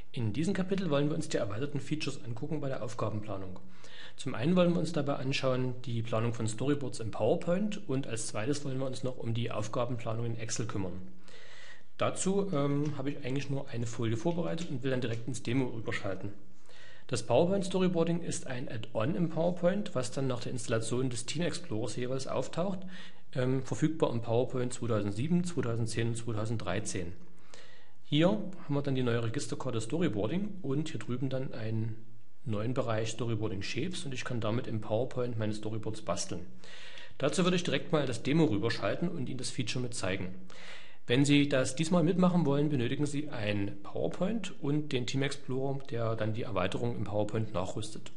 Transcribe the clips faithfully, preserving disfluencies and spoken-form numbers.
In diesem Kapitel wollen wir uns die erweiterten Features angucken bei der Aufgabenplanung. Zum einen wollen wir uns dabei anschauen die Planung von Storyboards in PowerPoint und als zweites wollen wir uns noch um die Aufgabenplanung in Excel kümmern. Dazu ähm, habe ich eigentlich nur eine Folie vorbereitet und will dann direkt ins Demo überschalten. Das PowerPoint Storyboarding ist ein Add-on im PowerPoint, was dann nach der Installation des Team Explorers jeweils auftaucht, ähm, verfügbar im PowerPoint zweitausendsieben, zweitausendzehn und zweitausenddreizehn. Hier haben wir dann die neue Registerkarte Storyboarding und hier drüben dann einen neuen Bereich Storyboarding Shapes und ich kann damit im PowerPoint meine Storyboards basteln. Dazu würde ich direkt mal das Demo rüberschalten und Ihnen das Feature mit zeigen. Wenn Sie das diesmal mitmachen wollen, benötigen Sie ein PowerPoint und den Team Explorer, der dann die Erweiterung im PowerPoint nachrüstet.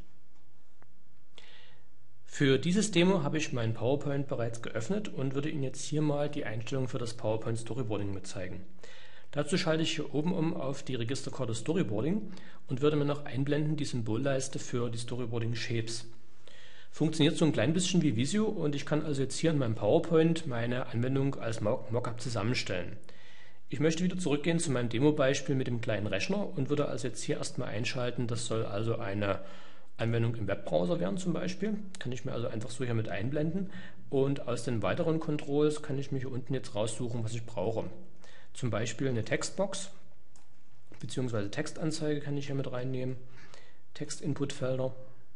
Für dieses Demo habe ich mein PowerPoint bereits geöffnet und würde Ihnen jetzt hier mal die Einstellungen für das PowerPoint Storyboarding mit zeigen. Dazu schalte ich hier oben um auf die Registerkarte Storyboarding und würde mir noch einblenden die Symbolleiste für die Storyboarding Shapes. Funktioniert so ein klein bisschen wie Visio und ich kann also jetzt hier in meinem PowerPoint meine Anwendung als Mockup zusammenstellen. Ich möchte wieder zurückgehen zu meinem Demo-Beispiel mit dem kleinen Rechner und würde also jetzt hier erstmal einschalten, das soll also eine Anwendung im Webbrowser werden zum Beispiel. Kann ich mir also einfach so hier mit einblenden und aus den weiteren Controls kann ich mir hier unten jetzt raussuchen, was ich brauche. Zum Beispiel eine Textbox bzw. Textanzeige kann ich hier mit reinnehmen, Text-Input-Felder.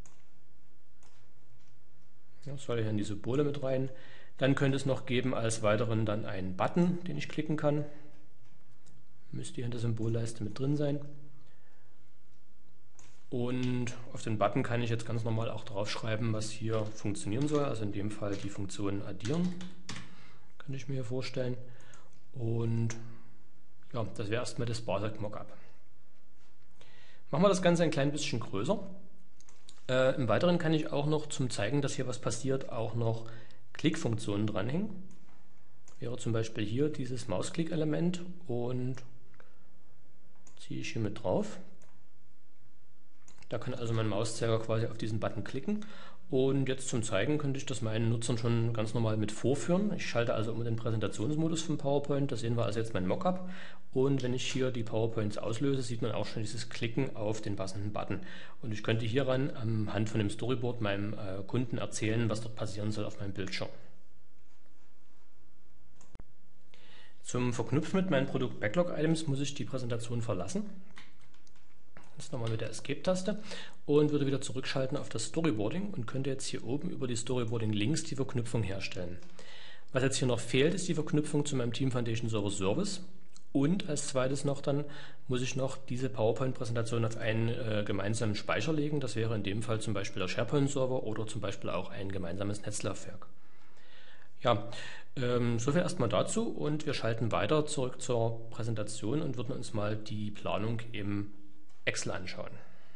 Ja, soll hier in die Symbole mit rein. Dann könnte es noch geben als weiteren dann einen Button, den ich klicken kann. Müsste hier in der Symbolleiste mit drin sein. Und auf den Button kann ich jetzt ganz normal auch draufschreiben, was hier funktionieren soll. Also in dem Fall die Funktion addieren, kann ich mir hier vorstellen. Und ja, das wäre erstmal das Basic Mockup. Machen wir das Ganze ein klein bisschen größer. Äh, Im Weiteren kann ich auch noch zum Zeigen, dass hier was passiert, auch noch Klickfunktionen dranhängen. Wäre zum Beispiel hier dieses Mausklick-Element und ziehe ich hier mit drauf. Da kann also mein Mauszeiger quasi auf diesen Button klicken. Und jetzt zum Zeigen könnte ich das meinen Nutzern schon ganz normal mit vorführen. Ich schalte also um den Präsentationsmodus von PowerPoint. Da sehen wir also jetzt mein Mockup. Und wenn ich hier die PowerPoints auslöse, sieht man auch schon dieses Klicken auf den passenden Button. Und ich könnte hieran anhand von dem Storyboard meinem äh, Kunden erzählen, was dort passieren soll auf meinem Bildschirm. Zum Verknüpfen mit meinen Produkt Backlog Items muss ich die Präsentation verlassen. Jetzt nochmal mit der Escape-Taste und würde wieder zurückschalten auf das Storyboarding und könnte jetzt hier oben über die Storyboarding-Links die Verknüpfung herstellen. Was jetzt hier noch fehlt, ist die Verknüpfung zu meinem Team Foundation Server Service und als zweites noch dann muss ich noch diese PowerPoint-Präsentation auf einen äh, gemeinsamen Speicher legen. Das wäre in dem Fall zum Beispiel der SharePoint-Server oder zum Beispiel auch ein gemeinsames Netzlaufwerk. Ja, ähm, soviel erstmal dazu und wir schalten weiter zurück zur Präsentation und würden uns mal die Planung im Excel anschauen.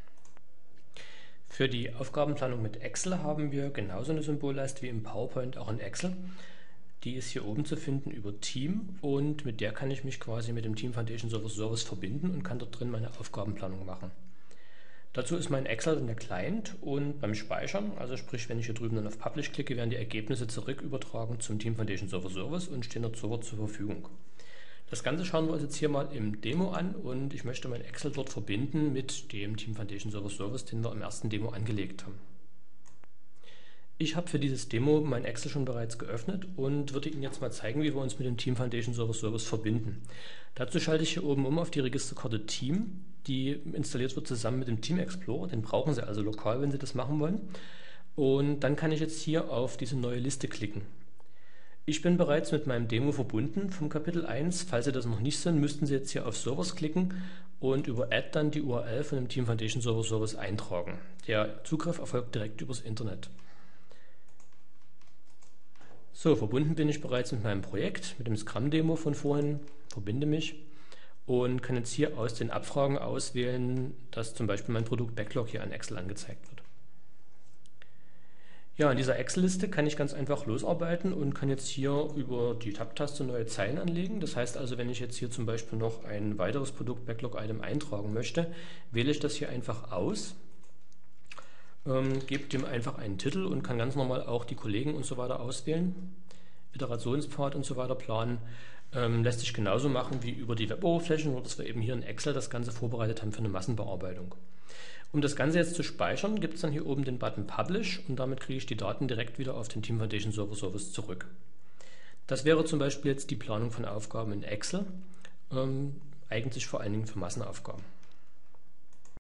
Für die Aufgabenplanung mit Excel haben wir genauso eine Symbolleiste wie im PowerPoint auch in Excel. Die ist hier oben zu finden über Team und mit der kann ich mich quasi mit dem Team Foundation Server Service verbinden und kann dort drin meine Aufgabenplanung machen. Dazu ist mein Excel dann der Client und beim Speichern, also sprich wenn ich hier drüben dann auf Publish klicke, werden die Ergebnisse zurück übertragen zum Team Foundation Server Service und stehen dort sofort zur Verfügung. Das Ganze schauen wir uns jetzt hier mal im Demo an und ich möchte mein Excel dort verbinden mit dem Team Foundation Server Service, den wir im ersten Demo angelegt haben. Ich habe für dieses Demo mein Excel schon bereits geöffnet und würde Ihnen jetzt mal zeigen, wie wir uns mit dem Team Foundation Server Service verbinden. Dazu schalte ich hier oben um auf die Registerkarte Team, die installiert wird zusammen mit dem Team Explorer, den brauchen Sie also lokal, wenn Sie das machen wollen. Und dann kann ich jetzt hier auf diese neue Liste klicken. Ich bin bereits mit meinem Demo verbunden vom Kapitel eins. Falls Sie das noch nicht sind, müssten Sie jetzt hier auf Servers klicken und über Add dann die U R L von dem Team Foundation Server Service eintragen. Der Zugriff erfolgt direkt übers Internet. So, verbunden bin ich bereits mit meinem Projekt, mit dem Scrum-Demo von vorhin, verbinde mich und kann jetzt hier aus den Abfragen auswählen, dass zum Beispiel mein Produkt Backlog hier an Excel angezeigt wird. Ja, in dieser Excel-Liste kann ich ganz einfach losarbeiten und kann jetzt hier über die Tab-Taste neue Zeilen anlegen. Das heißt also, wenn ich jetzt hier zum Beispiel noch ein weiteres Produkt-Backlog-Item eintragen möchte, wähle ich das hier einfach aus, ähm, gebe dem einfach einen Titel und kann ganz normal auch die Kollegen und so weiter auswählen, Iterationspfad und so weiter planen. Ähm, lässt sich genauso machen wie über die Web-Oberfläche, nur dass wir eben hier in Excel das Ganze vorbereitet haben für eine Massenbearbeitung. Um das Ganze jetzt zu speichern, gibt es dann hier oben den Button Publish und damit kriege ich die Daten direkt wieder auf den Team Foundation Server Service zurück. Das wäre zum Beispiel jetzt die Planung von Aufgaben in Excel, ähm, eigentlich vor allen Dingen für Massenaufgaben.